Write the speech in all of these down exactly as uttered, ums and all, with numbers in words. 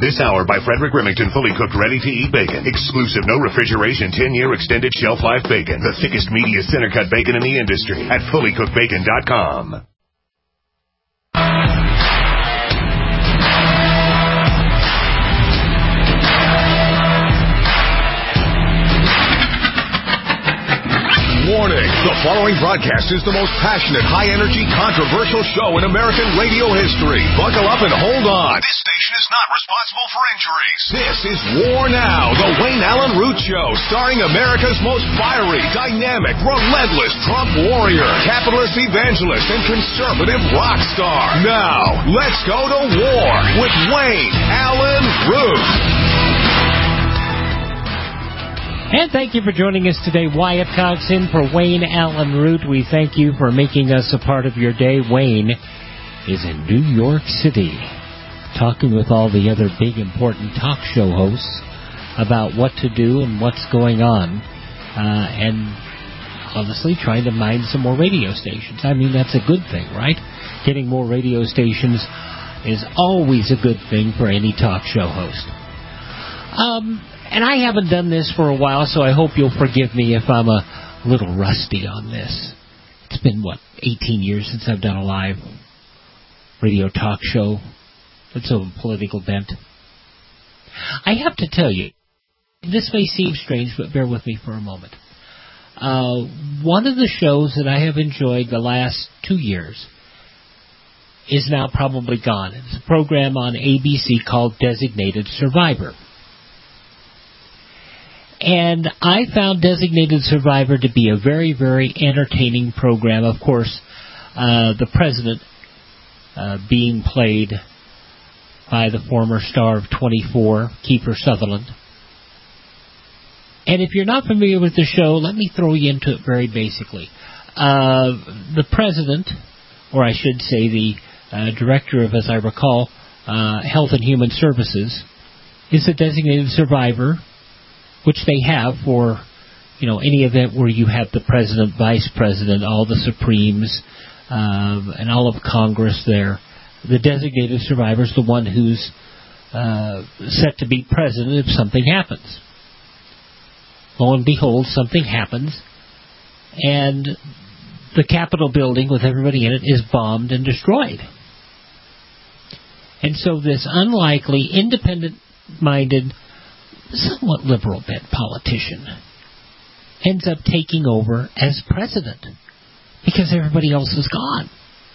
This hour by Frederick Remington, fully cooked, ready-to-eat bacon. Exclusive, no refrigeration, ten-year extended shelf life bacon. The thickest, meatiest, center-cut bacon in the industry at fully cooked bacon dot com. Warning, the following broadcast is the most passionate, high-energy, controversial show in American radio history. Buckle up and hold on. This station is not responsible for injuries. This is War Now, the Wayne Allen Root Show, starring America's most fiery, dynamic, relentless Trump warrior, capitalist evangelist, and conservative rock star. Now, let's go to war with Wayne Allen Root. And thank you for joining us today. Wyatt Cox in for Wayne Allen Root. We thank you for making us a part of your day. Wayne is in New York City talking with all the other big, important talk show hosts about what to do and what's going on. Uh, and honestly, trying to mine some more radio stations. I mean, that's a good thing, right? Getting more radio stations is always a good thing for any talk show host. Um... And I haven't done this for a while, so I hope you'll forgive me if I'm a little rusty on this. It's been, what, eighteen years since I've done a live radio talk show. It's of a political bent. I have to tell you, this may seem strange, but bear with me for a moment. Uh, one of the shows that I have enjoyed the last two years is now probably gone. It's a program on A B C called Designated Survivor. And I found Designated Survivor to be a very, very entertaining program. Of course, uh, the president uh, being played by the former star of twenty-four, Kiefer Sutherland. And if you're not familiar with the show, let me throw you into it very basically. Uh, the president, or I should say the uh, director of, as I recall, uh, Health and Human Services, is a designated survivor, which they have for, you know, any event where you have the president, vice president, all the Supremes, um, and all of Congress there. The designated survivor is the one who's uh, set to be president if something happens. Lo and behold, something happens, and the Capitol building with everybody in it is bombed and destroyed. And so this unlikely, independent-minded, somewhat liberal-bent politician ends up taking over as president because everybody else is gone.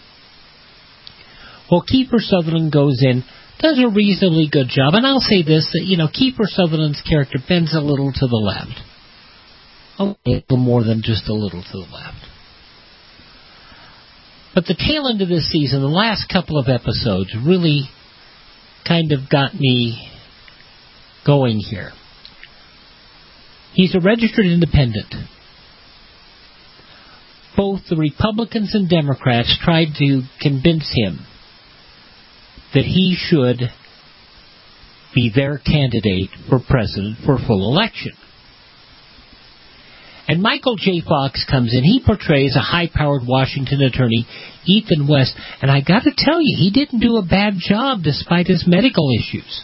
Well, Kiefer Sutherland goes in, does a reasonably good job, and I'll say this, that, you know, Kiefer Sutherland's character bends a little to the left. Oh, a little more than just a little to the left. But the tail end of this season, the last couple of episodes, really kind of got me going here. He's a registered independent. Both the Republicans and Democrats tried to convince him that he should be their candidate for president for full election. And Michael J. Fox comes in. He portrays a high-powered Washington attorney, Ethan West. And I got to tell you, he didn't do a bad job despite his medical issues.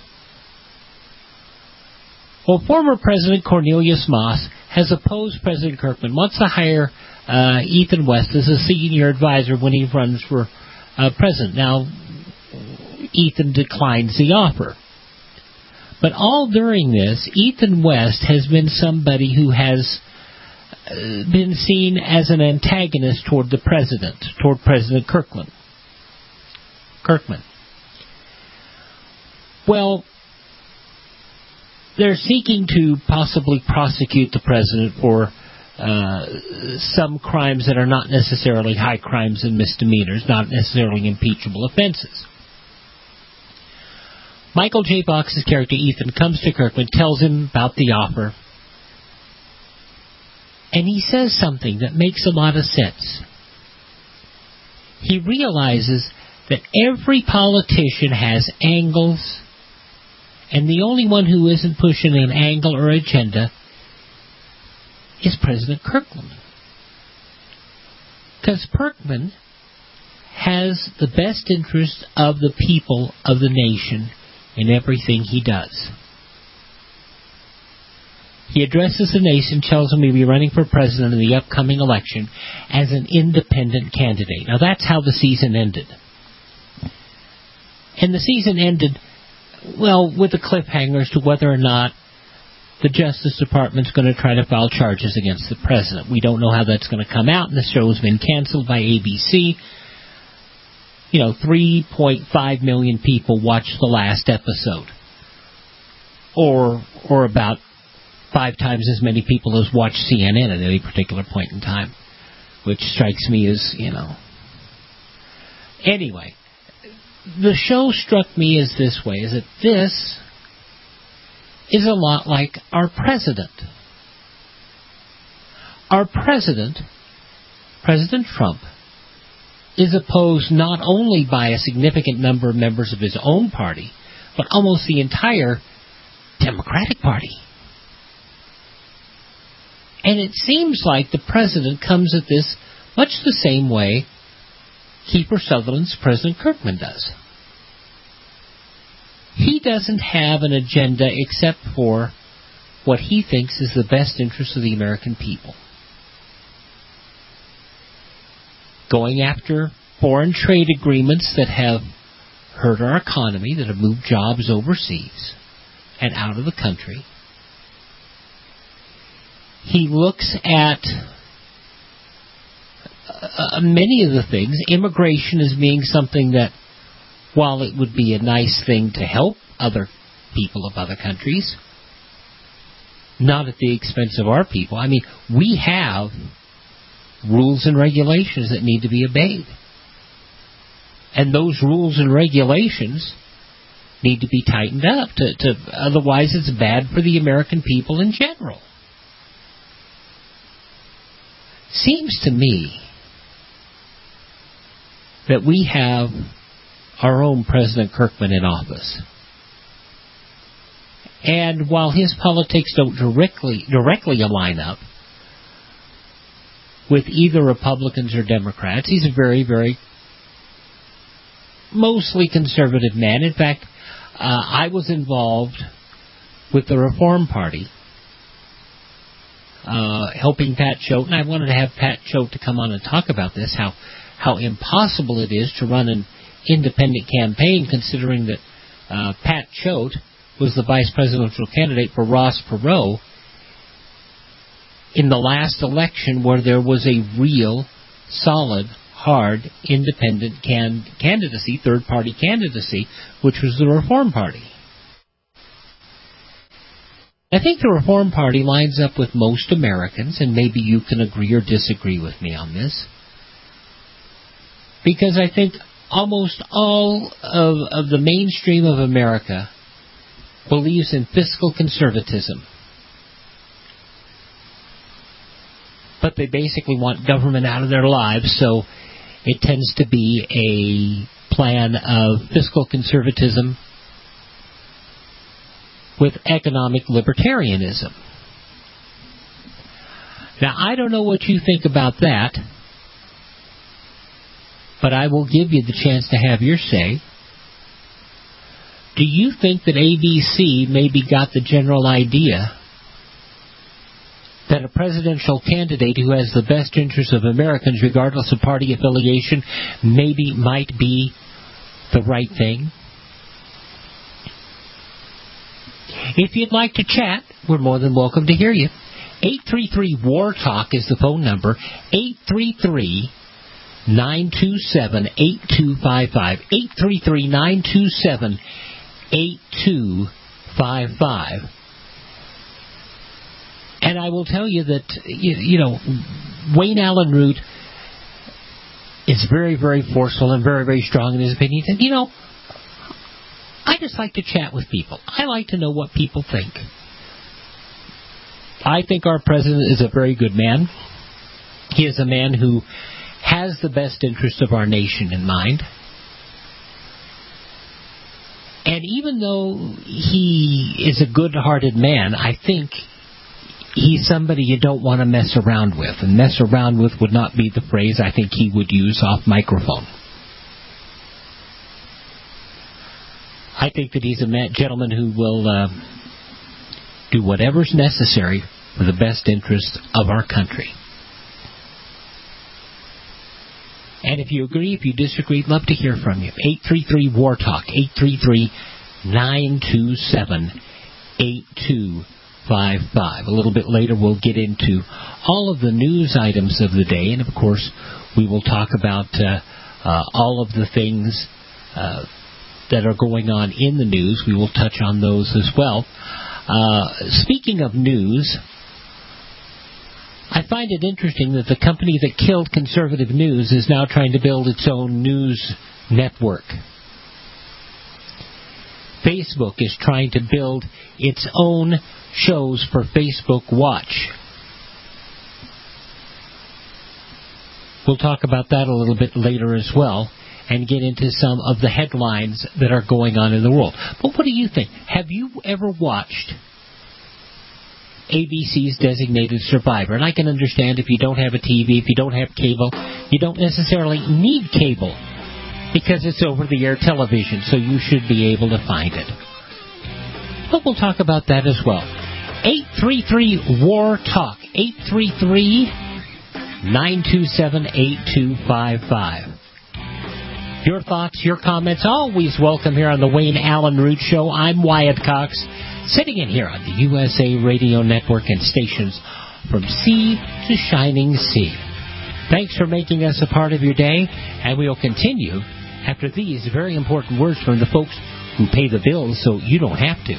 Well, former President Cornelius Moss has opposed President Kirkman, wants to hire uh, Ethan West as a senior advisor when he runs for uh, president. Now, Ethan declines the offer. But all during this, Ethan West has been somebody who has uh, been seen as an antagonist toward the president, toward President Kirkland. Kirkman. Well, they're seeking to possibly prosecute the president for uh, some crimes that are not necessarily high crimes and misdemeanors, not necessarily impeachable offenses. Michael J. Fox's character, Ethan, comes to Kirkman, tells him about the offer, and he says something that makes a lot of sense. He realizes that every politician has angles, and the only one who isn't pushing an angle or agenda is President Kirkland. Because Kirkman has the best interest of the people of the nation in everything he does. He addresses the nation, tells them he'll be running for president in the upcoming election as an independent candidate. Now, that's how the season ended. And the season ended, well, with a cliffhanger as to whether or not the Justice Department's going to try to file charges against the president. We don't know how that's going to come out, and the show has been canceled by A B C. You know, three point five million people watched the last episode. Or, or about five times as many people as watch C N N at any particular point in time, which strikes me as, you know. Anyway, the show struck me as this way, is that this is a lot like our president. Our president, President Trump, is opposed not only by a significant number of members of his own party, but almost the entire Democratic Party. And it seems like the president comes at this much the same way Kiefer Sutherland's President Kirkman does. He doesn't have an agenda except for what he thinks is the best interest of the American people. Going after foreign trade agreements that have hurt our economy, that have moved jobs overseas and out of the country. He looks at uh, many of the things. Immigration as being something that, while it would be a nice thing to help other people of other countries, not at the expense of our people. I mean, we have rules and regulations that need to be obeyed. And those rules and regulations need to be tightened up. To, to, otherwise, it's bad for the American people in general. Seems to me that we have our own President Kirkman in office. And while his politics don't directly directly align up with either Republicans or Democrats, he's a very, very mostly conservative man. In fact, uh, I was involved with the Reform Party, uh, helping Pat Choate, and I wanted to have Pat Choate to come on and talk about this, how, how impossible it is to run an independent campaign, considering that uh, Pat Choate was the vice presidential candidate for Ross Perot in the last election, where there was a real, solid, hard, independent can- candidacy, third-party candidacy, which was the Reform Party. I think the Reform Party lines up with most Americans, and maybe you can agree or disagree with me on this, because I think almost all of, of the mainstream of America believes in fiscal conservatism. But they basically want government out of their lives, so it tends to be a plan of fiscal conservatism with economic libertarianism. Now, I don't know what you think about that, but I will give you the chance to have your say. Do you think that A B C maybe got the general idea that a presidential candidate who has the best interests of Americans, regardless of party affiliation, maybe might be the right thing? If you'd like to chat, we're more than welcome to hear you. eight three three, W A R TALK is the phone number. eight three three, nine two seven, eight two five five. eight three three, nine two seven, eight two five five. And I will tell you that, you, you know, Wayne Allen Root is very, very forceful and very, very strong in his opinions. And, you know, I just like to chat with people. I like to know what people think. I think our president is a very good man. He is a man who has the best interest of our nation in mind. And even though he is a good-hearted man, I think he's somebody you don't want to mess around with. And mess around with would not be the phrase I think he would use off microphone. I think that he's a man, gentleman who will uh, do whatever's necessary for the best interest of our country. And if you agree, if you disagree, I'd love to hear from you. eight three three, W A R Talk, eight three three, nine two seven, eight two five five. A little bit later, we'll get into all of the news items of the day, and of course, we will talk about uh, uh, all of the things uh, that are going on in the news. We will touch on those as well. Uh, speaking of news, I find it interesting that the company that killed conservative news is now trying to build its own news network. Facebook is trying to build its own shows for Facebook Watch. We'll talk about that a little bit later as well and get into some of the headlines that are going on in the world. But what do you think? Have you ever watched A B C's Designated Survivor? And I can understand if you don't have a T V, if you don't have cable, you don't necessarily need cable because it's over-the-air television, so you should be able to find it. But we'll talk about that as well. eight three three, W A R Talk, eight three three, nine two seven, eight two five five. Your thoughts, your comments, always welcome here on the Wayne Allen Root Show. I'm Wyatt Cox, sitting in here on the U S A Radio Network and stations from sea to shining sea. Thanks for making us a part of your day, and we will continue after these very important words from the folks who pay the bills so you don't have to.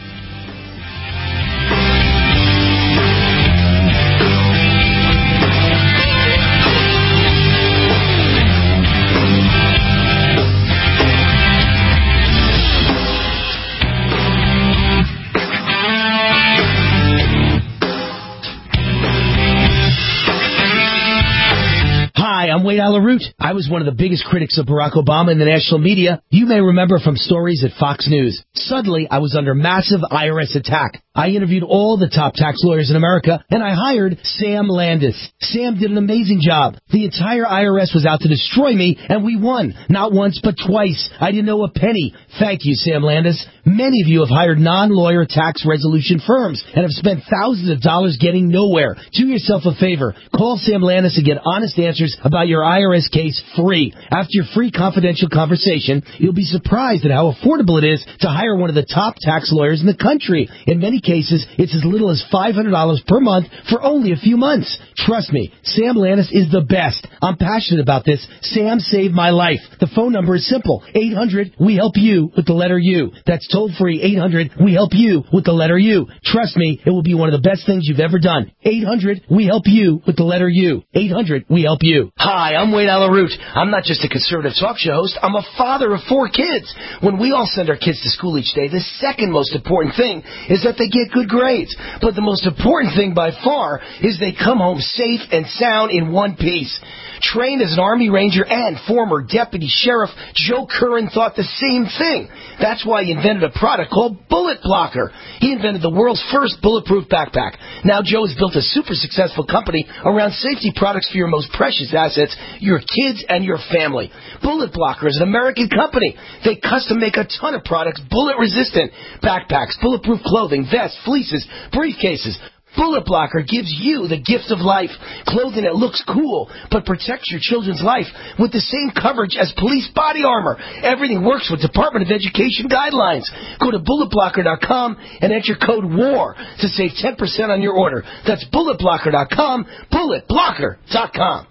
I'm Wade Alaroot. I was one of the biggest critics of Barack Obama in the national media. You may remember from stories at Fox News. Suddenly, I was under massive I R S attack. I interviewed all the top tax lawyers in America, and I hired Sam Landis. Sam did an amazing job. The entire I R S was out to destroy me, and we won. Not once, but twice. I didn't owe a penny. Thank you, Sam Landis. Many of you have hired non-lawyer tax resolution firms and have spent thousands of dollars getting nowhere. Do yourself a favor. Call Sam Landis and get honest answers about your I R S case free. After your free confidential conversation, you'll be surprised at how affordable it is to hire one of the top tax lawyers in the country. In many cases, it's as little as five hundred dollars per month for only a few months. Trust me, Sam Landis is the best. I'm passionate about this. Sam saved my life. The phone number is simple. eight hundred, we help you with the letter U. That's toll free. eight hundred, we help you with the letter U. Trust me, it will be one of the best things you've ever done. eight hundred, we help you with the letter U. eight hundred, we help you. Hi, I'm Wade Alaroot. I'm not just a conservative talk show host. I'm a father of four kids. When we all send our kids to school each day, the second most important thing is that they get good grades. But the most important thing by far is they come home safe and sound in one piece. Trained as an Army Ranger and former Deputy Sheriff, Joe Curran thought the same thing. That's why he invented a product called Bullet Blocker. He invented the world's first bulletproof backpack. Now Joe has built a super successful company around safety products for your most precious assets, your kids and your family. Bullet Blocker is an American company. They custom make a ton of products bullet resistant. Backpacks, bulletproof clothing, vests, fleeces, briefcases. Bullet Blocker gives you the gift of life. Clothing that looks cool, but protects your children's life with the same coverage as police body armor. Everything works with Department of Education guidelines. Go to bullet blocker dot com and enter code WAR to save ten percent on your order. That's bullet blocker dot com, bullet blocker dot com.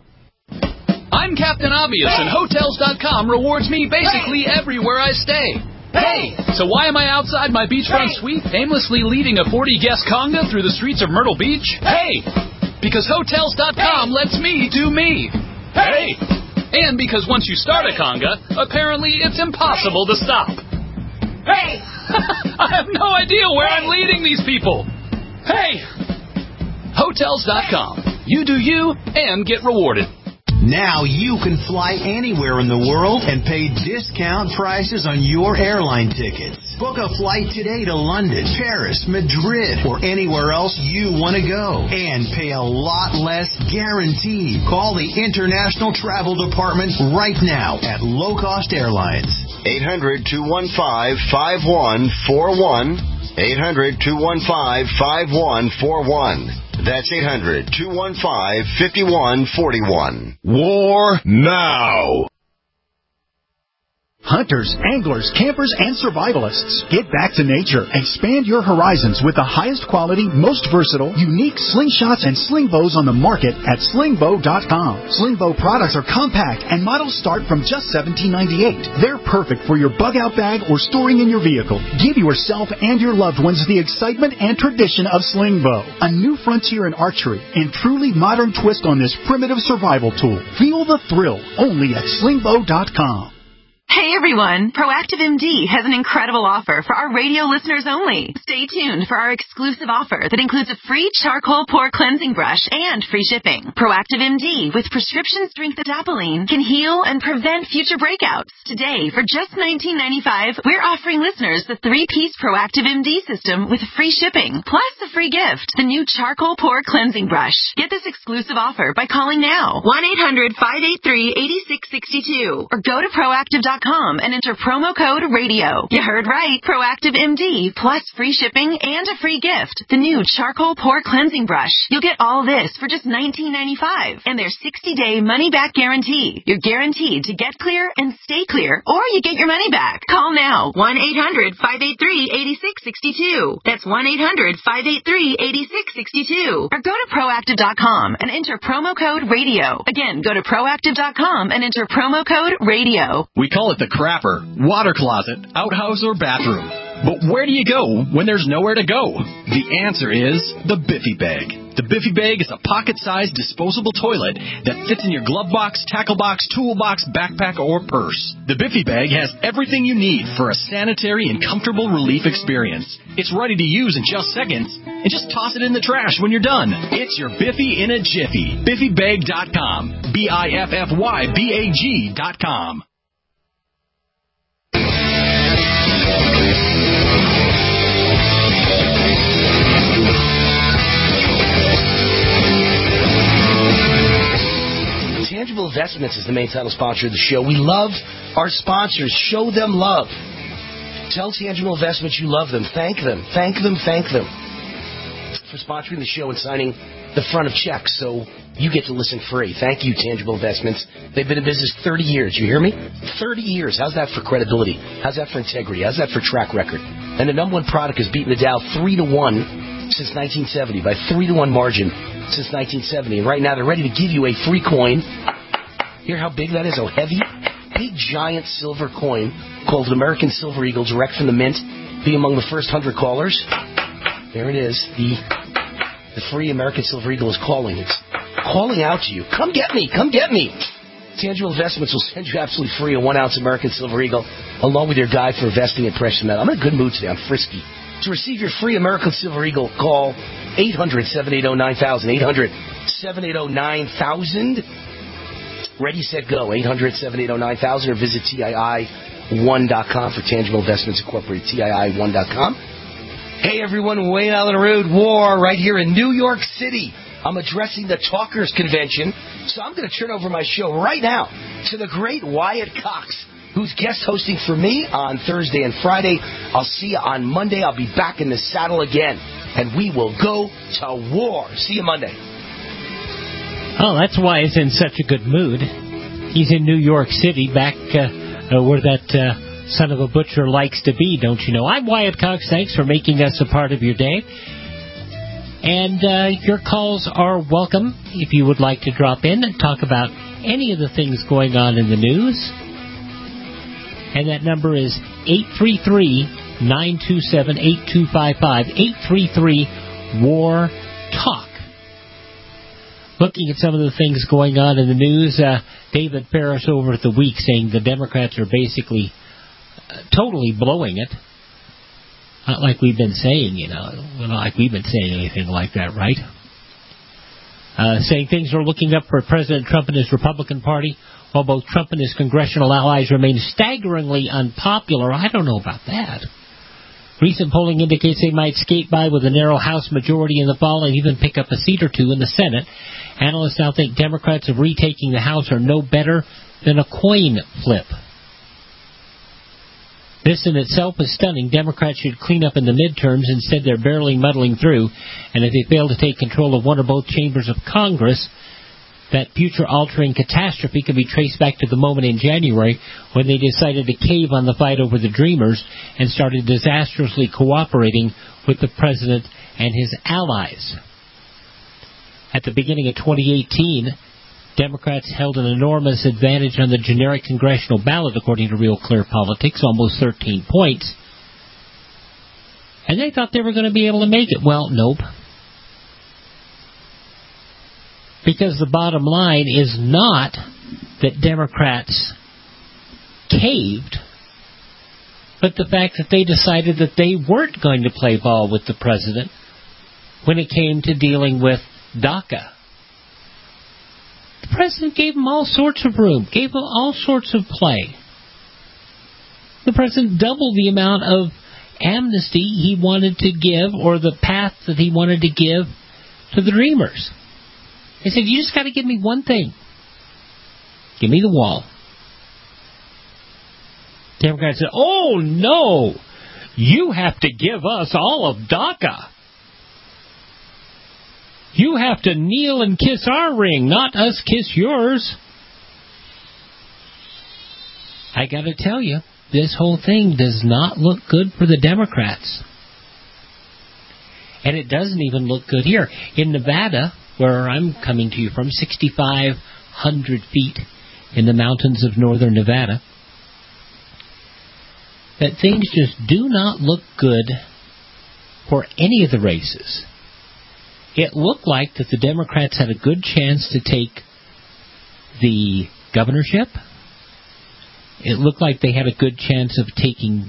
I'm Captain Obvious, and Hotels dot com rewards me basically everywhere I stay. Hey! So why am I outside my beachfront suite aimlessly leading a forty-guest conga through the streets of Myrtle Beach? Hey! Because Hotels dot com lets me do me. Hey! And because once you start a conga, apparently it's impossible to stop. Hey! I have no idea where I'm leading these people. Hey! Hotels dot com. You do you and get rewarded. Now you can fly anywhere in the world and pay discount prices on your airline tickets. Book a flight today to London, Paris, Madrid, or anywhere else you want to go. And pay a lot less guaranteed. Call the International Travel Department right now at Low Cost Airlines. eight hundred, two one five, five one four one. eight hundred, two one five, five one four one. That's eight hundred, two one five, five one four one. War now. Hunters, anglers, campers, and survivalists, get back to nature. Expand your horizons with the highest quality, most versatile, unique slingshots and sling bows on the market at sling bow dot com. Sling bow products are compact and models start from just seventeen ninety-eight. They're perfect for your bug out bag or storing in your vehicle. Give yourself and your loved ones the excitement and tradition of sling bow, a new frontier in archery and truly modern twist on this primitive survival tool. Feel the thrill only at sling bow dot com. Hey everyone, Proactive M D has an incredible offer for our radio listeners only. Stay tuned for our exclusive offer that includes a free charcoal pore cleansing brush and free shipping. Proactive M D with prescription strength adapalene can heal and prevent future breakouts. Today, for just nineteen ninety-five dollars, we're offering listeners the three-piece Proactive M D system with free shipping, plus a free gift, the new charcoal pore cleansing brush. Get this exclusive offer by calling now, one eight hundred, five eight three, eight six six two, or go to proactive dot com and enter promo code radio. You heard right. Proactive M D plus free shipping and a free gift. The new charcoal pore cleansing brush. You'll get all this for just nineteen ninety-five dollars and their sixty-day money-back guarantee. You're guaranteed to get clear and stay clear, or you get your money back. Call now. one eight hundred, five eight three, eight six six two. That's one eight hundred, five eight three, eight six six two. Or go to proactive dot com and enter promo code radio. Again, go to proactive dot com and enter promo code radio. We call it the crapper, water closet, outhouse, or bathroom. But where do you go when there's nowhere to go? The answer is the Biffy Bag. The Biffy Bag is a pocket-sized disposable toilet that fits in your glove box, tackle box, toolbox, backpack, or purse. The Biffy Bag has everything you need for a sanitary and comfortable relief experience. It's ready to use in just seconds, and just toss it in the trash when you're done. It's your Biffy in a jiffy. Biffy Bag dot com. B I F F Y B A G dot com. Tangible Investments is the main title sponsor of the show. We love our sponsors. Show them love. Tell Tangible Investments you love them. Thank them. Thank them. Thank them for sponsoring the show and signing the front of checks so you get to listen free. Thank you, Tangible Investments. They've been in business thirty years. You hear me? thirty years. How's that for credibility? How's that for integrity? How's that for track record? And the number one product has beaten the Dow three to one since nineteen seventy, by three to one margin since nineteen seventy. And right now they're ready to give you a free coin. Hear how big that is? Oh, heavy? Big, giant silver coin called an American Silver Eagle, direct from the mint. Be among the first one hundred callers. There it is. The the free American Silver Eagle is calling. It's calling out to you. Come get me. Come get me. Tangible Investments will send you absolutely free a one-ounce American Silver Eagle along with your guide for investing in precious metal. I'm in a good mood today. I'm frisky. To receive your free American Silver Eagle, call eight hundred, seven eight zero, nine thousand. eight hundred, seven eight zero, nine thousand. Ready, set, go. eight hundred, seven eight zero, nine thousand or visit T I I one dot com for Tangible Investments Incorporated. T I I one dot com. Hey, everyone. Wayne Allen Root, War, right here in New York City. I'm addressing the Talkers Convention, so I'm going to turn over my show right now to the great Wyatt Cox, who's guest hosting for me on Thursday and Friday. I'll see you on Monday. I'll be back in the saddle again, and we will go to war. See you Monday. Oh, that's why he's in such a good mood. He's in New York City, back uh, uh, where that uh, son of a butcher likes to be, don't you know? I'm Wyatt Cox. Thanks for making us a part of your day. And uh, your calls are welcome if you would like to drop in and talk about any of the things going on in the news. And that number is eight three three, nine two seven, eight two five five, eight three three, W A R, TALK. Looking at some of the things going on in the news, uh, David Ferris over at The Week saying the Democrats are basically uh, totally blowing it. Not like we've been saying, you know, not like we've been saying anything like that, right? Uh, saying things are looking up for President Trump and his Republican Party, while both Trump and his congressional allies remain staggeringly unpopular. I don't know about that. Recent polling indicates they might skate by with a narrow House majority in the fall and even pick up a seat or two in the Senate. Analysts now think Democrats of retaking the House are no better than a coin flip. This in itself is stunning. Democrats should clean up in the midterms. Instead, they're barely muddling through. And if they fail to take control of one or both chambers of Congress, that future-altering catastrophe can be traced back to the moment in January when they decided to cave on the fight over the Dreamers and started disastrously cooperating with the president and his allies. At the beginning of twenty eighteen, Democrats held an enormous advantage on the generic congressional ballot, according to Real Clear Politics, almost thirteen points. And they thought they were going to be able to make it. Well, nope. Because the bottom line is not that Democrats caved, but the fact that they decided that they weren't going to play ball with the president when it came to dealing with DACA. The president gave them all sorts of room, gave them all sorts of play. The president doubled the amount of amnesty he wanted to give, or the path that he wanted to give to the Dreamers. He said, you just got to give me one thing. Give me the wall. Democrats said, oh, no, you have to give us all of DACA. You have to kneel and kiss our ring, not us kiss yours. I got to tell you, this whole thing does not look good for the Democrats. And it doesn't even look good here. In Nevada, where I'm coming to you from, sixty-five hundred feet in the mountains of northern Nevada, that things just do not look good for any of the races. It looked like that the Democrats had a good chance to take the governorship. It looked like they had a good chance of taking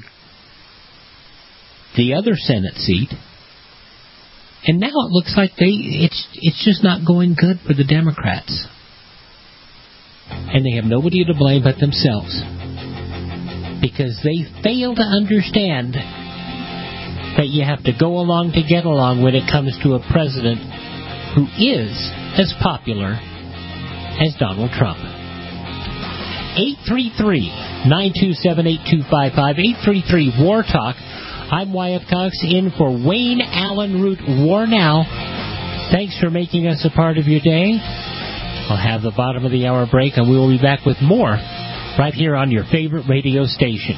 the other Senate seat. And now it looks like they it's it's just not going good for the Democrats. And they have nobody to blame but themselves. Because they fail to understand that you have to go along to get along when it comes to a president who is as popular as Donald Trump. eight three three, nine two seven, eight two five five, eight three three, WAR TALK. I'm Wyatt Cox in for Wayne Allen Root War Now. Thanks for making us a part of your day. I'll have the bottom of the hour break, and we will be back with more right here on your favorite radio station.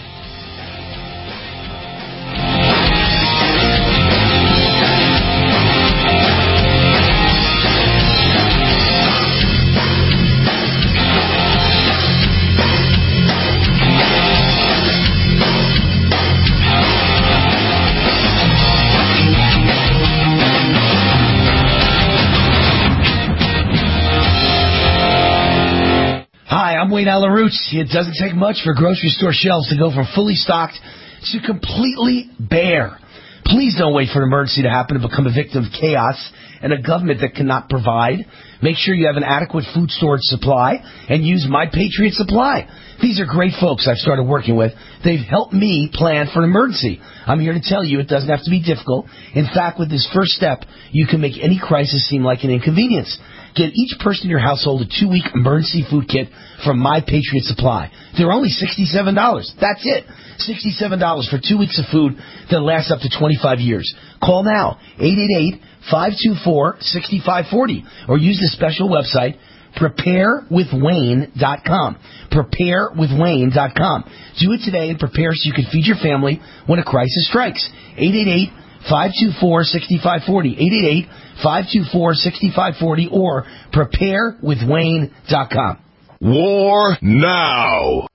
I'm Wayne Allen Root. It doesn't take much for grocery store shelves to go from fully stocked to completely bare. Please don't wait for an emergency to happen to become a victim of chaos and a government that cannot provide. Make sure you have an adequate food storage supply and use My Patriot Supply. These are great folks I've started working with. They've helped me plan for an emergency. I'm here to tell you it doesn't have to be difficult. In fact, with this first step, you can make any crisis seem like an inconvenience. Get each person in your household a two-week emergency food kit from My Patriot Supply. They're only sixty-seven dollars. That's it. sixty-seven dollars for two weeks of food that lasts up to twenty-five years. Call now, eight eight eight, five two four, six five four zero, or use the special website, prepare with wayne dot com. prepare with wayne dot com. Do it today and prepare so you can feed your family when a crisis strikes. eight eight eight, five two four, six five four zero. eight eight eight, five two four, six five four zero or prepare with wayne dot com. War now.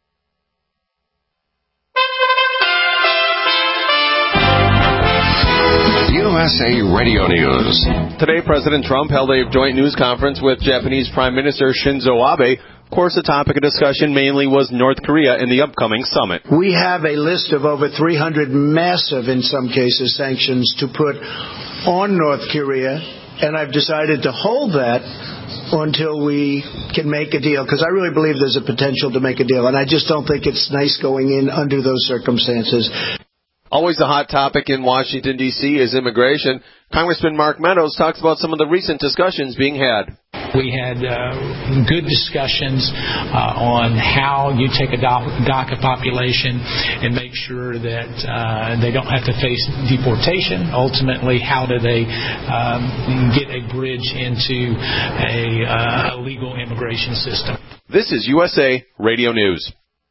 U S A Radio News. Today, President Trump held a joint news conference with Japanese Prime Minister Shinzo Abe. Of course, the topic of discussion mainly was North Korea in the upcoming summit. We have a list of over three hundred massive, in some cases, sanctions to put on North Korea, and I've decided to hold that until we can make a deal, because I really believe there's a potential to make a deal, and I just don't think it's nice going in under those circumstances. Always a hot topic in Washington, D C is immigration. Congressman Mark Meadows talks about some of the recent discussions being had. We had uh, good discussions uh, on how you take a DACA population and make sure that uh, they don't have to face deportation. Ultimately, how do they um, get a bridge into a uh, legal immigration system? This is U S A Radio News.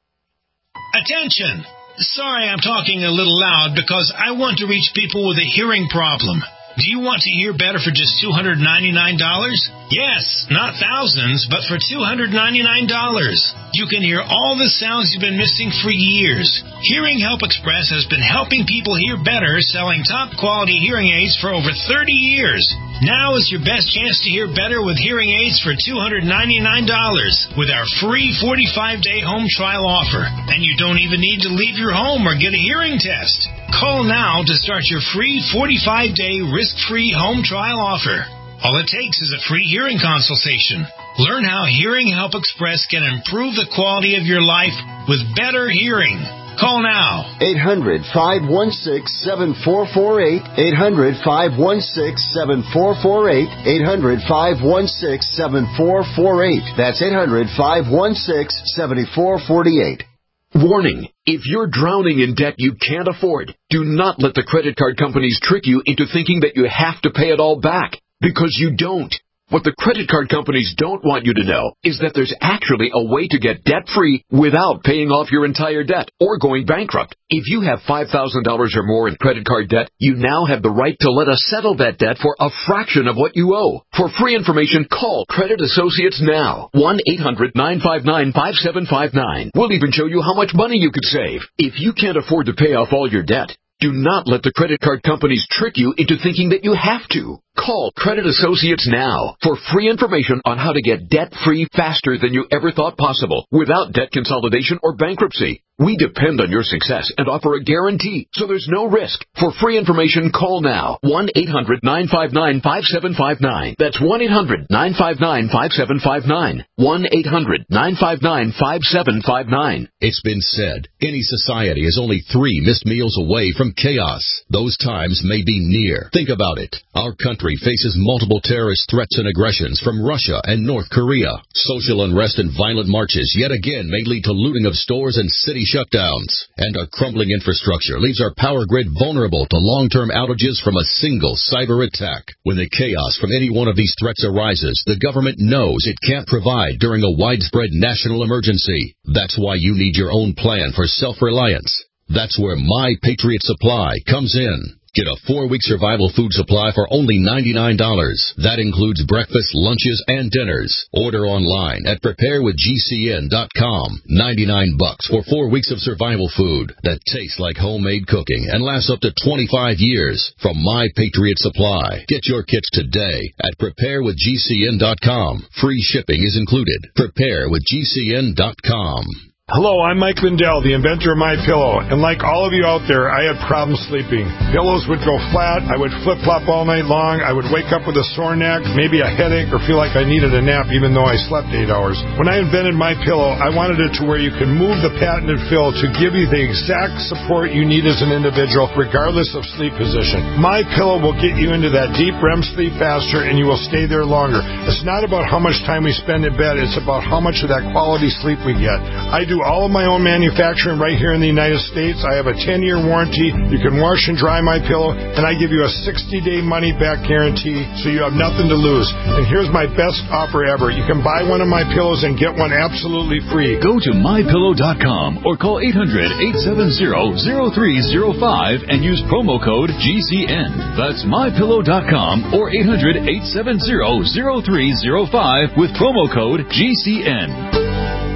Attention! Sorry I'm talking a little loud because I want to reach people with a hearing problem. Do you want to hear better for just two hundred ninety-nine dollars? Yes, not thousands, but for two hundred ninety-nine dollars. You can hear all the sounds you've been missing for years. Hearing Help Express has been helping people hear better, selling top-quality hearing aids for over thirty years. Now is your best chance to hear better with hearing aids for two hundred ninety-nine dollars with our free forty-five day home trial offer. And you don't even need to leave your home or get a hearing test. Call now to start your free forty-five day risk-free home trial offer. All it takes is a free hearing consultation. Learn how Hearing Help Express can improve the quality of your life with better hearing. Call now. eight hundred, five one six, seven four four eight. eight hundred, five one six, seven four four eight. eight hundred, five one six, seven four four eight. That's eight hundred, five one six, seven four four eight. Warning, if you're drowning in debt you can't afford, do not let the credit card companies trick you into thinking that you have to pay it all back, because you don't. What the credit card companies don't want you to know is that there's actually a way to get debt-free without paying off your entire debt or going bankrupt. If you have five thousand dollars or more in credit card debt, you now have the right to let us settle that debt for a fraction of what you owe. For free information, call Credit Associates now. one eight hundred, nine five nine, five seven five nine. We'll even show you how much money you could save. If you can't afford to pay off all your debt, do not let the credit card companies trick you into thinking that you have to. Call Credit Associates now for free information on how to get debt-free faster than you ever thought possible without debt consolidation or bankruptcy. We depend on your success and offer a guarantee, so there's no risk. For free information, call now. one eight hundred, nine five nine, five seven five nine. That's one eight hundred, nine five nine, five seven five nine. one eight hundred, nine five nine, five seven five nine. It's been said, any society is only three missed meals away from chaos. Those times may be near. Think about it. Our country faces multiple terrorist threats and aggressions from Russia and North Korea. Social unrest and violent marches yet again may lead to looting of stores and city shutdowns. And our crumbling infrastructure leaves our power grid vulnerable to long-term outages from a single cyber attack. When the chaos from any one of these threats arises, the government knows it can't provide during a widespread national emergency. That's why you need your own plan for self-reliance. That's where My Patriot Supply comes in. Get a four-week survival food supply for only ninety-nine dollars. That includes breakfast, lunches, and dinners. Order online at prepare with G C N dot com. ninety-nine bucks for four weeks of survival food that tastes like homemade cooking and lasts up to twenty-five years from My Patriot Supply. Get your kits today at prepare with G C N dot com. Free shipping is included. prepare with G C N dot com. Hello, I'm Mike Lindell, the inventor of MyPillow, and like all of you out there, I had problems sleeping. Pillows would go flat, I would flip-flop all night long, I would wake up with a sore neck, maybe a headache, or feel like I needed a nap even though I slept eight hours. When I invented MyPillow, I wanted it to where you could move the patented fill to give you the exact support you need as an individual, regardless of sleep position. MyPillow will get you into that deep R E M sleep faster, and you will stay there longer. It's not about how much time we spend in bed, it's about how much of that quality sleep we get. I do all of my own manufacturing right here in the United States. I have a ten-year warranty. You can wash and dry MyPillow, and I give you a sixty day money-back guarantee, so you have nothing to lose. And here's my best offer ever. You can buy one of my pillows and get one absolutely free. Go to my pillow dot com or call eight hundred, eight seven zero, zero three zero five and use promo code G C N. That's my pillow dot com or eight hundred, eight seven zero, zero three zero five with promo code G C N.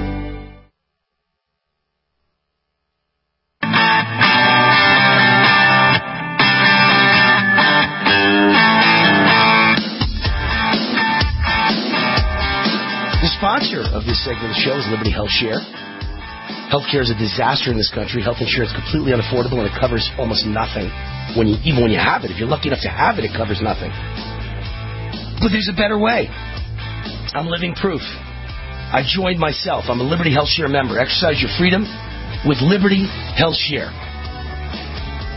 Sponsor of this segment of the show is Liberty Health Share. Healthcare is a disaster in this country. Health insurance is completely unaffordable, and it covers almost nothing. When you, even when you have it, if you're lucky enough to have it, it covers nothing. But there's a better way. I'm living proof. I joined myself. I'm a Liberty Health Share member. Exercise your freedom with Liberty Health Share.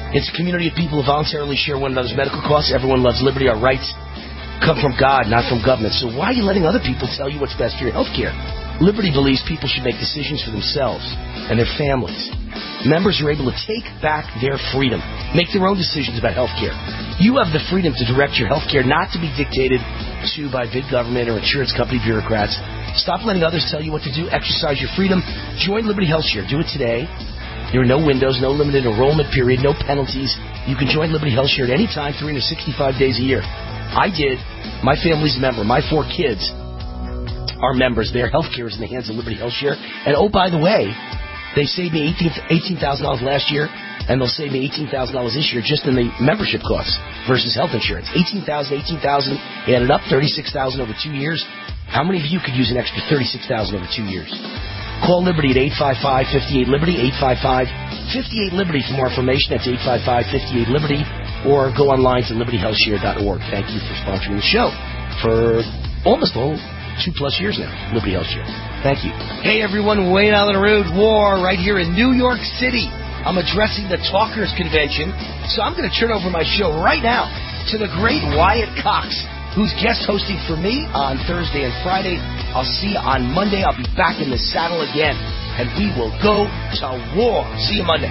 It's a community of people who voluntarily share one another's medical costs. Everyone loves liberty. Our rights come from God, not from government. So why are you letting other people tell you what's best for your health care? Liberty believes people should make decisions for themselves and their families. Members are able to take back their freedom, make their own decisions about health care. You have the freedom to direct your health care, not to be dictated to by big government or insurance company bureaucrats. Stop letting others tell you what to do. Exercise your freedom. Join Liberty Health Share. Do it today. There are no windows, no limited enrollment period, no penalties. You can join Liberty Health Share at any time, three hundred sixty-five days a year. I did. My family's a member. My four kids are members. Their health care is in the hands of Liberty Health Share. And oh, by the way, they saved me eighteen thousand dollars last year, and they'll save me eighteen thousand dollars this year just in the membership costs versus health insurance. eighteen thousand dollars, eighteen thousand dollars, added up, thirty-six thousand dollars over two years. How many of you could use an extra thirty-six thousand dollars over two years? Call Liberty at eight five five, five eight, Liberty, eight five five, five eight, Liberty for more information. That's eight five five, five eight, Liberty, or go online to liberty health share dot org. Thank you for sponsoring the show for almost oh, two plus years now, Liberty Health Share. Thank you. Hey everyone, Wayne Allen Root, War, right here in New York City. I'm addressing the Talkers Convention, so I'm going to turn over my show right now to the great Wyatt Cox, who's guest hosting for me on Thursday and Friday. I'll see you on Monday. I'll be back in the saddle again, and we will go to war. See you Monday.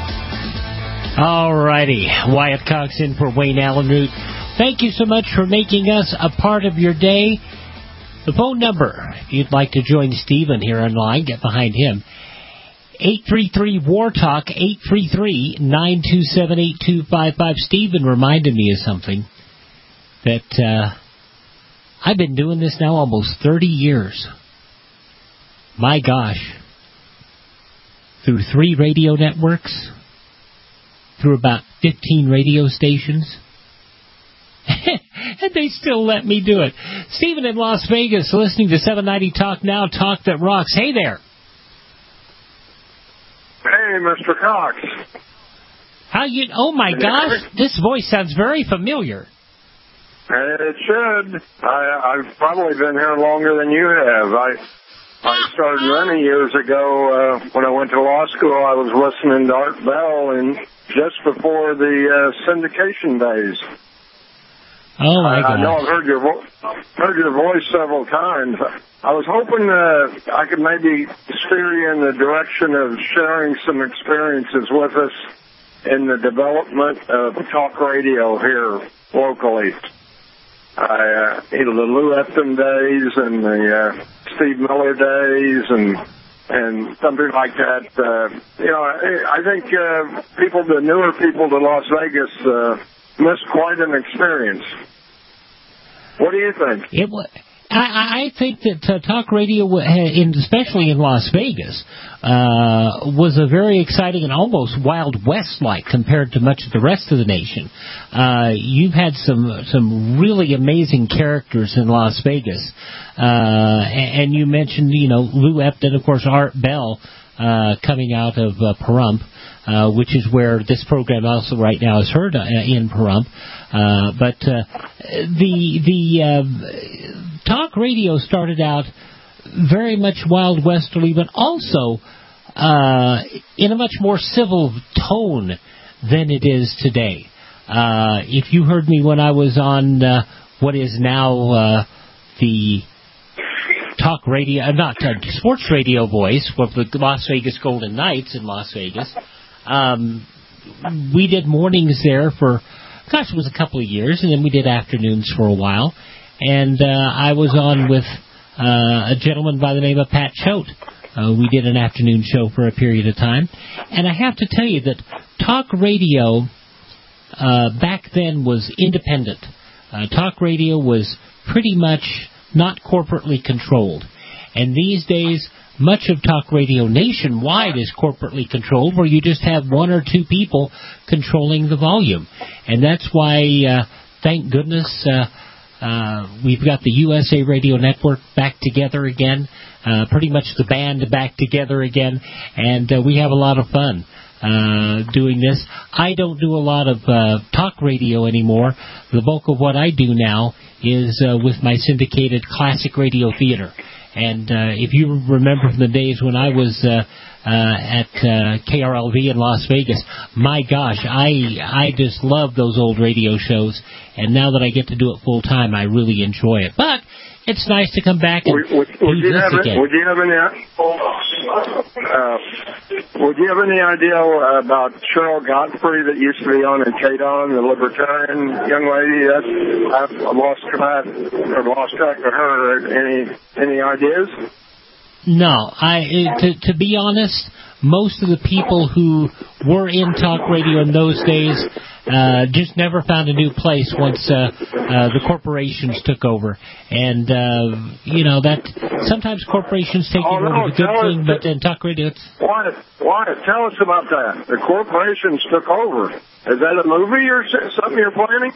All righty. Wyatt Cox in for Wayne Allen Root. Thank you so much for making us a part of your day. The phone number, if you'd like to join Stephen here online, get behind him. eight three three, W A R TALK, eight three three, nine two seven, eight two five five. Stephen reminded me of something that uh, I've been doing this now almost thirty years. My gosh. Through three radio networks, through about fifteen radio stations. And they still let me do it. Stephen in Las Vegas, listening to seven ninety Talk Now, Talk That Rocks. Hey there. Hey, Mister Cox. How you? Oh my gosh, this voice sounds very familiar. It should. I, I've probably been here longer than you have. I I started many years ago uh, when I went to law school. I was listening to Art Bell, and just before the uh, syndication days. Oh my God! I know I've heard your vo- heard your voice several times. I was hoping uh, I could maybe steer you in the direction of sharing some experiences with us in the development of talk radio here locally. I, uh, you know, the Lou Epton days and the uh, Steve Miller days and and something like that. Uh, you know, I, I think uh, people, the newer people to Las Vegas, uh, missed quite an experience. What do you think? It was. I, I think that uh, talk radio, in, especially in Las Vegas, uh, was a very exciting and almost Wild West-like compared to much of the rest of the nation. Uh, you've had some some really amazing characters in Las Vegas, uh, and, and you mentioned, you know, Lou Epton, of course, Art Bell, uh, coming out of uh, Pahrump. Uh, which is where this program also right now is heard uh, in Pahrump. Uh, but uh, the the uh, talk radio started out very much Wild Westerly, but also uh, in a much more civil tone than it is today. Uh, if you heard me when I was on uh, what is now uh, the talk radio, uh, not uh, sports radio voice of the Las Vegas Golden Knights in Las Vegas. Um, we did mornings there for, gosh, it was a couple of years, and then we did afternoons for a while. And uh, I was on with uh, a gentleman by the name of Pat Choate. Uh, we did an afternoon show for a period of time. And I have to tell you that talk radio uh, back then was independent. Uh, talk radio was pretty much not corporately controlled. And these days, much of talk radio nationwide is corporately controlled, where you just have one or two people controlling the volume. And that's why, uh, thank goodness, uh, uh, we've got the U S A Radio Network back together again, uh, pretty much the band back together again, and uh, we have a lot of fun uh, doing this. I don't do a lot of uh, talk radio anymore. The bulk of what I do now is uh, with my syndicated classic radio theater. And uh, if you remember from the days when I was uh, uh, at uh, K R L V in Las Vegas, my gosh, I I just love those old radio shows. And now that I get to do it full time, I really enjoy it. But it's nice to come back and would, would, would do you this have again. Would you have any uh, Would you have any idea about Cheryl Godfrey that used to be on in K D O N, the libertarian young lady? That's, I've lost track or lost track of her. Any any ideas? No, I to to be honest, most of the people who were in talk radio in those days uh, just never found a new place once uh, uh, the corporations took over. And uh, you know that sometimes corporations take Oh, over no, is a good tell thing, us- but in talk radio, it's Wyatt, Wyatt, tell us about that. The corporations took over. Is that a movie or something you're planning?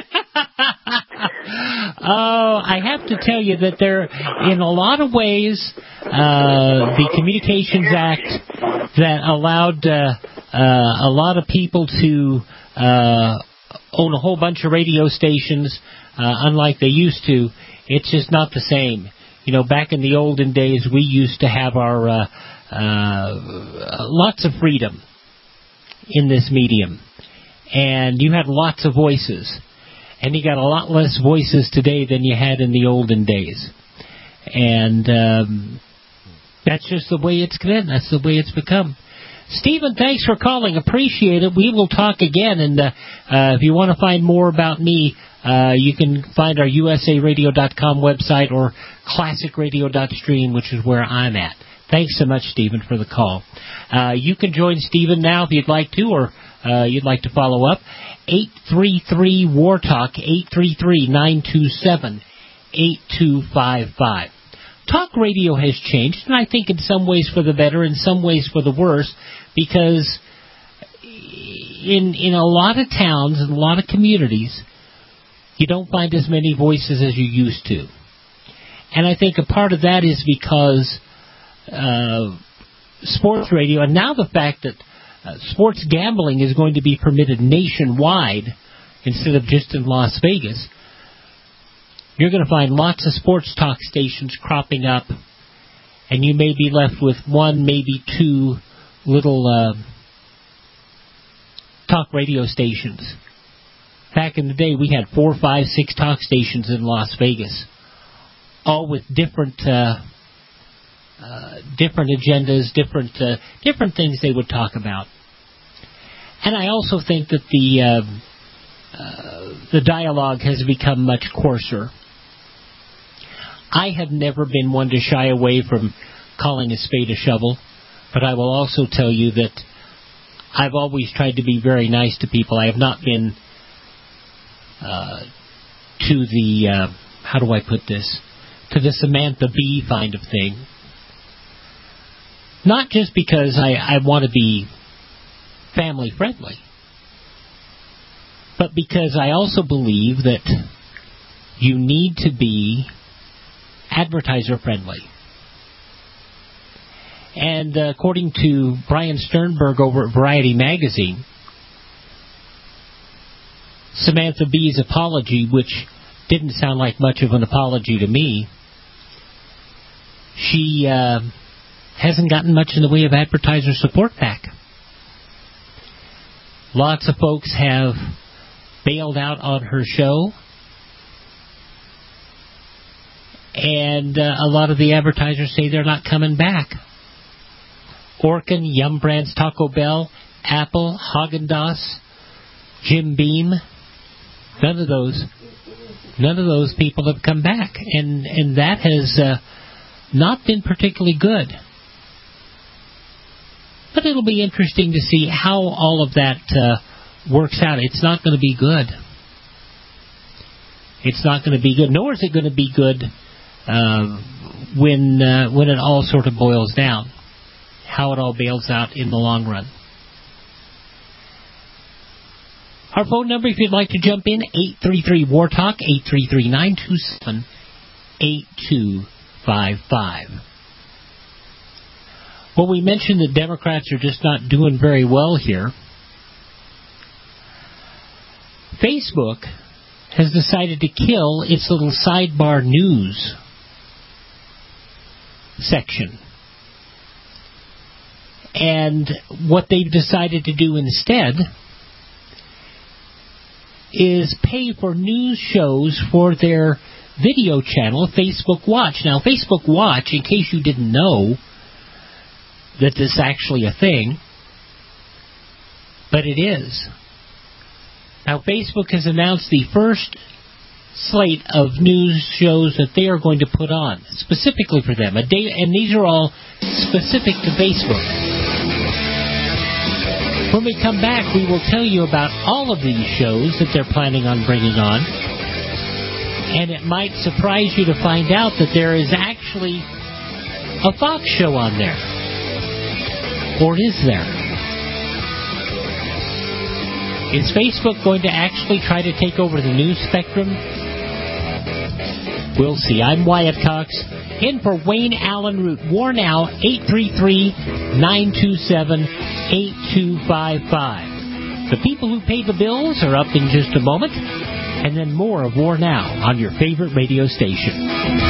Oh, I have to tell you that there, in a lot of ways, uh, the Communications Act that allowed uh, uh, a lot of people to uh, own a whole bunch of radio stations, uh, unlike they used to, it's just not the same. You know, back in the olden days, we used to have our uh, uh, lots of freedom in this medium, and you had lots of voices. And you got a lot less voices today than you had in the olden days. And um, that's just the way it's been. That's the way it's become. Stephen, thanks for calling. Appreciate it. We will talk again. And uh, uh, if you want to find more about me, uh, you can find our U S A radio dot com website or classic radio dot stream, which is where I'm at. Thanks so much, Stephen, for the call. Uh, you can join Stephen now if you'd like to, or uh, you'd like to follow up. eight three three, W A R Talk, eight three three, nine two seven, eight two five five. Talk radio has changed, and I think in some ways for the better, in some ways for the worse, because in in a lot of towns and a lot of communities, you don't find as many voices as you used to. And I think a part of that is because uh, sports radio, and now the fact that uh, sports gambling is going to be permitted nationwide instead of just in Las Vegas, you're going to find lots of sports talk stations cropping up, and you may be left with one, maybe two little uh, talk radio stations. Back in the day, we had four, five, six talk stations in Las Vegas, all with different uh, uh, different agendas, different uh, different things they would talk about. And I also think that the uh, uh, the dialogue has become much coarser. I have never been one to shy away from calling a spade a shovel, but I will also tell you that I've always tried to be very nice to people. I have not been uh, to the, uh, how do I put this, to the Samantha Bee kind of thing. Not just because I, I want to be family friendly, but because I also believe that you need to be advertiser friendly. And uh, according to Brian Sternberg over at Variety Magazine, Samantha Bee's apology, which didn't sound like much of an apology to me, she uh, hasn't gotten much in the way of advertiser support back. Lots of folks have bailed out on her show, and uh, a lot of the advertisers say they're not coming back. Orkin, Yum Brands, Taco Bell, Apple, Haagen-Dazs, Jim Beam, none of those, none of those people have come back, and and that has uh, not been particularly good. But it'll be interesting to see how all of that uh, works out. It's not going to be good. It's not going to be good, nor is it going to be good uh, when uh, when it all sort of boils down, how it all bails out in the long run. Our phone number, if you'd like to jump in, eight three three, W A R Talk, eight three three, nine two seven, eight two five five. Well, we mentioned that Democrats are just not doing very well here. Facebook has decided to kill its little sidebar news. section. And what they've decided to do instead is pay for news shows for their video channel, Facebook Watch. Now, Facebook Watch, in case you didn't know that this is actually a thing, but it is. Now, Facebook has announced the first slate of news shows that they are going to put on, specifically for them. A day, and these are all specific to Facebook. When we come back, we will tell you about all of these shows that they're planning on bringing on. And it might surprise you to find out that there is actually a Fox show on there. Or is there? Is Facebook going to actually try to take over the news spectrum? We'll see. I'm Wyatt Cox, in for Wayne Allen Root. War now, eight three three, nine two seven, eight two five five. The people who pay the bills are up in just a moment. And then more of War Now on your favorite radio station.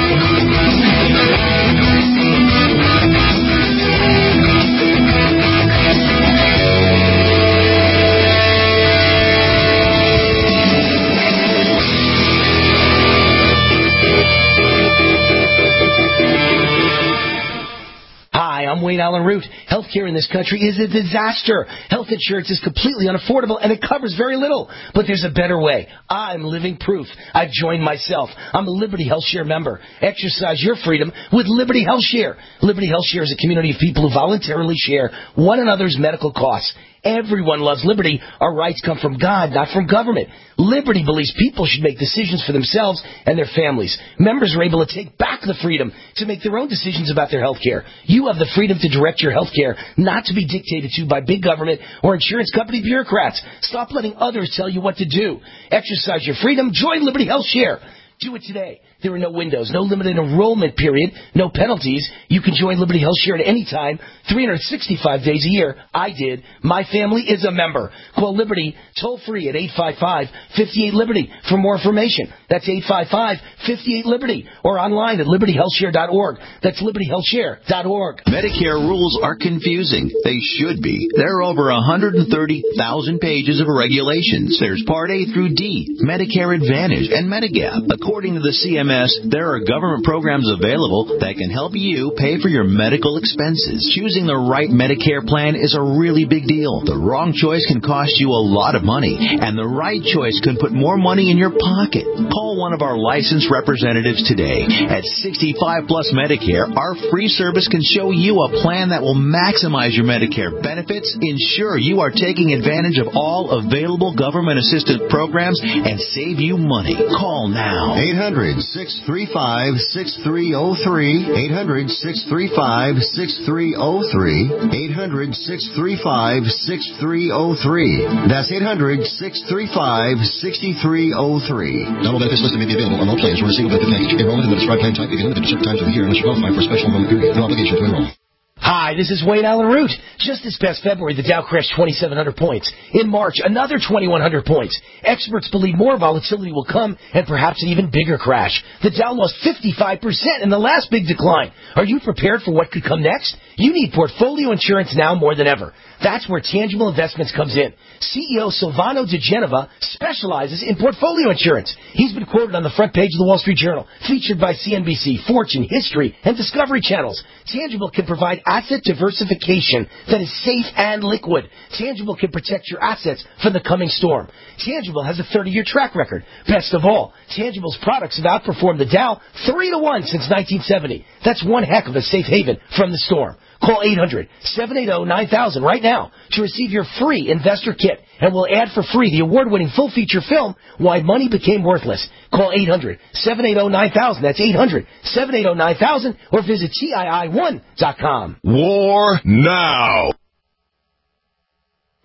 I'm Wayne Allen Root. Healthcare in this country is a disaster. Health insurance is completely unaffordable, and it covers very little. But there's a better way. I'm living proof. I've joined myself. I'm a Liberty Health Share member. Exercise your freedom with Liberty Health Share. Liberty Health Share is a community of people who voluntarily share one another's medical costs. Everyone loves liberty. Our rights come from God, not from government. Liberty believes people should make decisions for themselves and their families. Members are able to take back the freedom to make their own decisions about their health care. You have the freedom to direct your health care, not to be dictated to by big government or insurance company bureaucrats. Stop letting others tell you what to do. Exercise your freedom. Join Liberty Health Share. Do it today. There are no windows, no limited enrollment period, no penalties. You can join Liberty Health Share at any time, three hundred sixty-five days a year. I did. My family is a member. Call Liberty toll free at eight five five, five eight, Liberty for more information. That's eight five five, five eight, Liberty or online at liberty health share dot org. That's liberty health share dot org. Medicare rules are confusing. They should be. There are over one hundred thirty thousand pages of regulations. There's Part A through D, Medicare Advantage, and Medigap. According to the C M S, there are government programs available that can help you pay for your medical expenses. Choosing the right Medicare plan is a really big deal. The wrong choice can cost you a lot of money, and the right choice can put more money in your pocket. Call one of our licensed representatives today. At sixty-five plus Medicare, our free service can show you a plan that will maximize your Medicare benefits, ensure you are taking advantage of all available government-assisted programs, and save you money. Call now. eight hundred, six three five, six three zero three. eight hundred, six three five, six three zero three. eight hundred, six three five, six three zero three. That's eight hundred, six three five, six three zero three. Double benefits listed may be available on all plans or a single benefit package. Enrollment in the prescribed plan type may be limited to certain times of the year unless you qualify for a special enrollment period. No obligation to enroll. Hi, this is Wayne Allen Root. Just this past February, the Dow crashed twenty-seven hundred points. In March, another twenty-one hundred points. Experts believe more volatility will come and perhaps an even bigger crash. The Dow lost fifty-five percent in the last big decline. Are you prepared for what could come next? You need portfolio insurance now more than ever. That's where Tangible Investments comes in. C E O Silvano De Genova specializes in portfolio insurance. He's been quoted on the front page of the Wall Street Journal, featured by C N B C, Fortune, History, and Discovery channels. Tangible can provide asset diversification that is safe and liquid. Tangible can protect your assets from the coming storm. Tangible has a thirty-year track record. Best of all, Tangible's products have outperformed the Dow three to one since nineteen seventy. That's one heck of a safe haven from the storm. Call eight hundred, seven eight zero, nine thousand right now to receive your free investor kit, and we'll add for free the award-winning full-feature film, Why Money Became Worthless. Call eight hundred, seven eight zero, nine thousand. That's eight hundred, seven eight zero, nine thousand, or visit T I I one dot com. War now.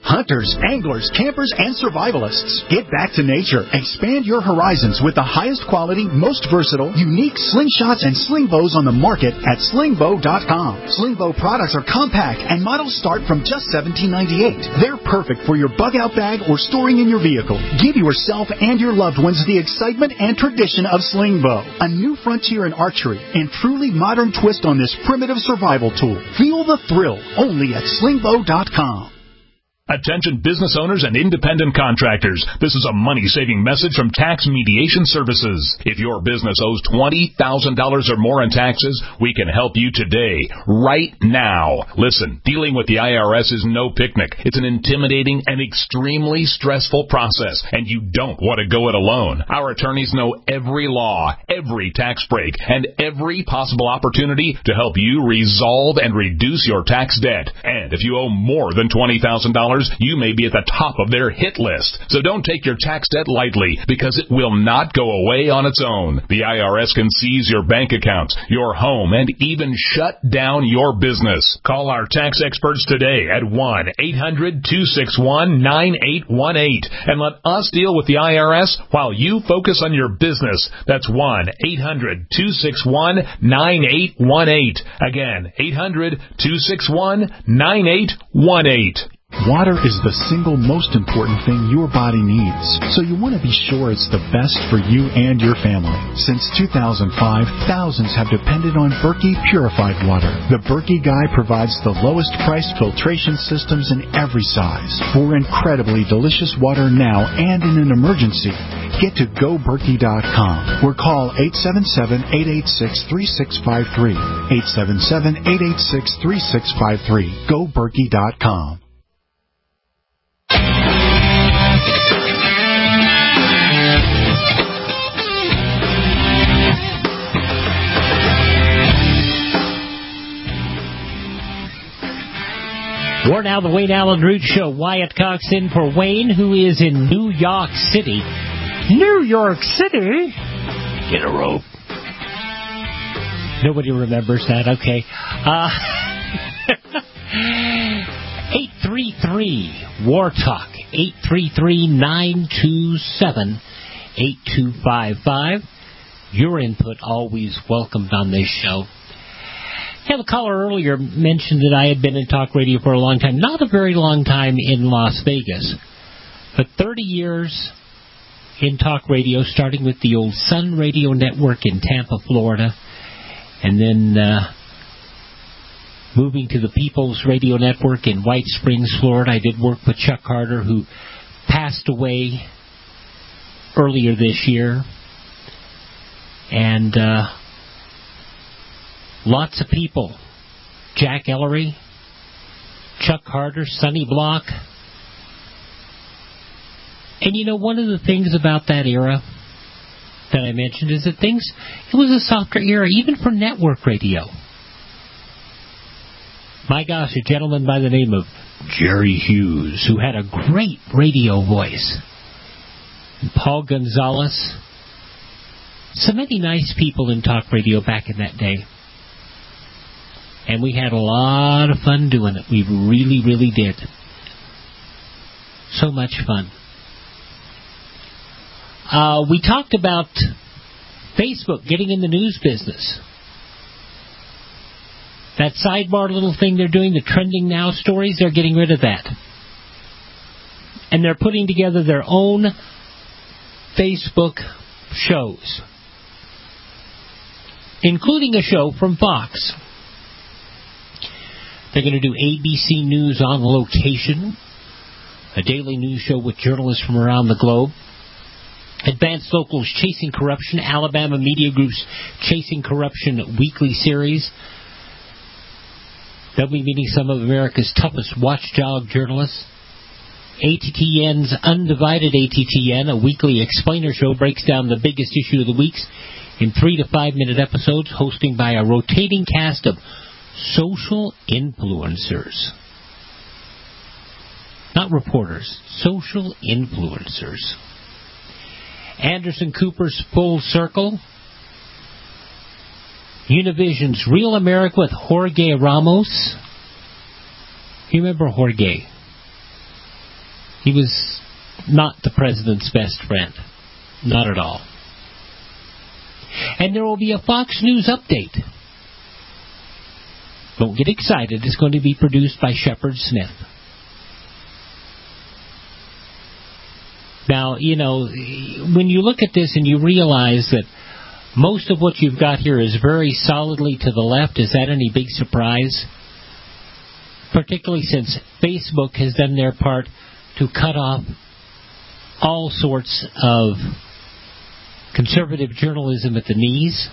Hunters, anglers, campers, and survivalists, get back to nature. Expand your horizons with the highest quality, most versatile, unique slingshots and sling bows on the market at sling bow dot com. Sling bow products are compact and models start from just seventeen ninety-eight. They're perfect for your bug-out bag or storing in your vehicle. Give yourself and your loved ones the excitement and tradition of sling bow, a new frontier in archery and truly modern twist on this primitive survival tool. Feel the thrill only at sling bow dot com. Attention business owners and independent contractors. This is a money-saving message from Tax Mediation Services. If your business owes twenty thousand dollars or more in taxes, we can help you today, right now. Listen, dealing with the I R S is no picnic. It's an intimidating and extremely stressful process, and you don't want to go it alone. Our attorneys know every law, every tax break, and every possible opportunity to help you resolve and reduce your tax debt. And if you owe more than twenty thousand dollars, you may be at the top of their hit list. So don't take your tax debt lightly, because it will not go away on its own. The I R S can seize your bank accounts, your home, and even shut down your business. Call our tax experts today at one eight hundred two six one nine eight one eight and let us deal with the I R S while you focus on your business. That's one eight hundred two six one nine eight one eight. Again, eight hundred two six one nine eight one eight. Water is the single most important thing your body needs, so you want to be sure it's the best for you and your family. Since two thousand five, thousands have depended on Berkey purified water. The Berkey Guy provides the lowest priced filtration systems in every size for incredibly delicious water now and in an emergency. Get to go berkey dot com or call eight seven seven, eight eight six, three six five three. eight seven seven, eight eight six, three six five three. go berkey dot com. We're now the Wayne Allen Root Show. Wyatt Cox in for Wayne, who is in New York City. New York City? Get a rope. Nobody remembers that. Okay. Uh, eight three three, War Talk. eight three three, nine two seven, eight two five five. Your input always welcomed on this show. I have a caller earlier mentioned that I had been in talk radio for a long time. Not a very long time in Las Vegas, but thirty years in talk radio, starting with the old Sun Radio Network in Tampa, Florida, and then uh, moving to the People's Radio Network in White Springs, Florida. I did work with Chuck Carter, who passed away earlier this year. And uh, lots of people. Jack Ellery, Chuck Carter, Sonny Block. And you know, one of the things about that era that I mentioned is that things, it was a softer era, even for network radio. My gosh, a gentleman by the name of Jerry Hughes, who had a great radio voice. And Paul Gonzalez. So many nice people in talk radio back in that day. And we had a lot of fun doing it. We really, really did. So much fun. Uh, we talked about Facebook getting in the news business. That sidebar little thing they're doing, the trending now stories, they're getting rid of that. And they're putting together their own Facebook shows, including a show from Fox. They're going to do A B C News on Location, a daily news show with journalists from around the globe. Advanced Locals Chasing Corruption, Alabama Media Group's Chasing Corruption weekly series. They'll be meeting some of America's toughest watchdog journalists. A T T N's Undivided A T T N, a weekly explainer show, breaks down the biggest issue of the weeks in three to five minute episodes, hosting by a rotating cast of social influencers. Not reporters, social influencers. Anderson Cooper's Full Circle. Univision's Real America with Jorge Ramos. You remember Jorge? He was not the president's best friend. Not at all. And there will be a Fox News update. Don't get excited. It's going to be produced by Shepard Smith. Now, you know, when you look at this and you realize that most of what you've got here is very solidly to the left, is that any big surprise? Particularly since Facebook has done their part to cut off all sorts of conservative journalism at the knees.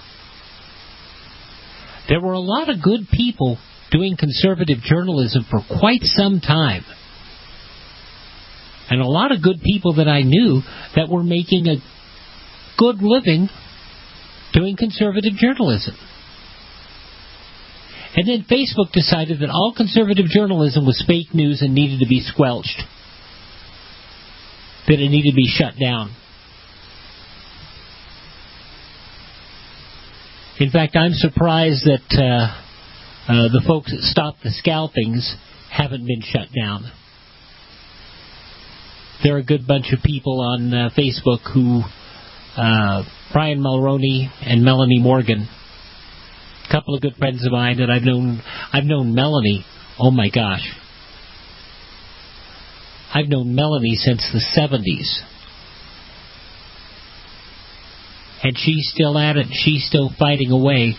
There were a lot of good people doing conservative journalism for quite some time. And a lot of good people that I knew that were making a good living doing conservative journalism. And then Facebook decided that all conservative journalism was fake news and needed to be squelched. That it needed to be shut down. In fact, I'm surprised that uh, uh, the folks that stopped the scalpings haven't been shut down. There are a good bunch of people on uh, Facebook who, uh, Brian Mulroney and Melanie Morgan, a couple of good friends of mine that I've known. I've known Melanie, oh my gosh. I've known Melanie since the seventies. And she's still at it. She's still fighting away.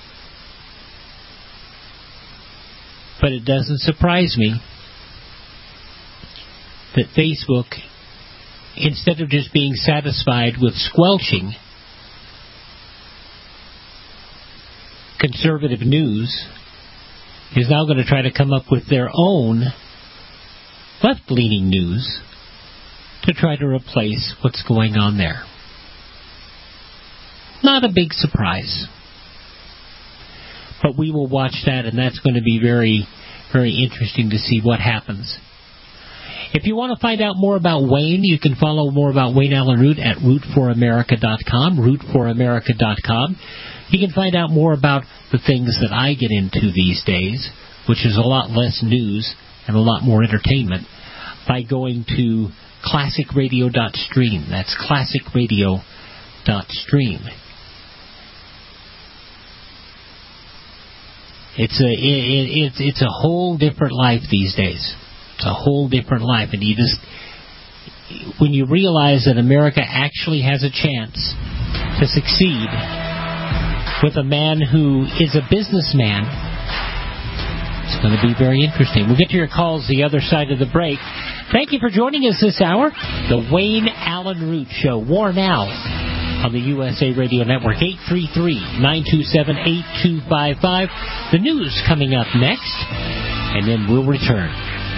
But it doesn't surprise me that Facebook, instead of just being satisfied with squelching conservative news, is now going to try to come up with their own left-leaning news to try to replace what's going on there. Not a big surprise. But we will watch that, and that's going to be very, very interesting to see what happens. If you want to find out more about Wayne, you can follow more about Wayne Allen Root at root for america dot com, root for america dot com. You can find out more about the things that I get into these days, which is a lot less news and a lot more entertainment, by going to classic radio dot stream. That's classic radio dot stream. It's a it, it, it's a whole different life these days. It's a whole different life, and you just when you realize that America actually has a chance to succeed with a man who is a businessman, it's going to be very interesting. We'll get to your calls the other side of the break. Thank you for joining us this hour. The Wayne Allen Root Show. War now on the U S A Radio Network. eight three three, nine two seven, eight two five five. The news coming up next, and then we'll return.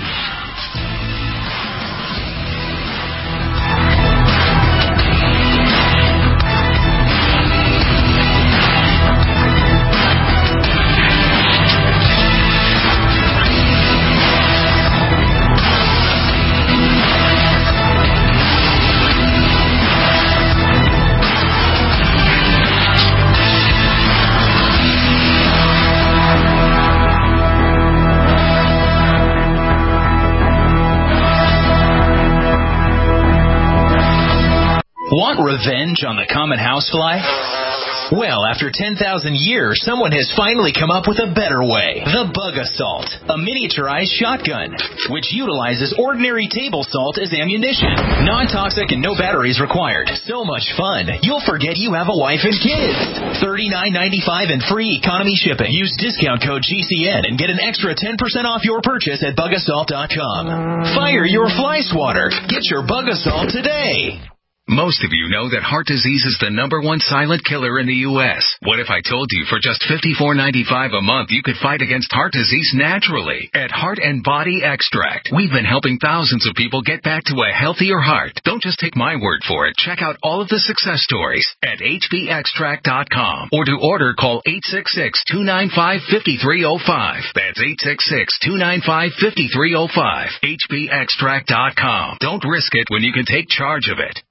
Want revenge on the common housefly? Well, after ten thousand years, someone has finally come up with a better way. The Bug Assault, a miniaturized shotgun, which utilizes ordinary table salt as ammunition. Non-toxic and no batteries required. So much fun, you'll forget you have a wife and kids. thirty-nine ninety-five and free economy shipping. Use discount code G C N and get an extra ten percent off your purchase at bug assault dot com. Fire your fly swatter. Get your Bug Assault today. Most of you know that heart disease is the number one silent killer in the U S What if I told you for just fifty-four ninety-five a month you could fight against heart disease naturally? At Heart and Body Extract, we've been helping thousands of people get back to a healthier heart. Don't just take my word for it. Check out all of the success stories at H B extract dot com, or to order, call eight six six, two nine five, five three zero five. That's eight six six, two nine five, five three zero five. H B extract dot com. Don't risk it when you can take charge of it.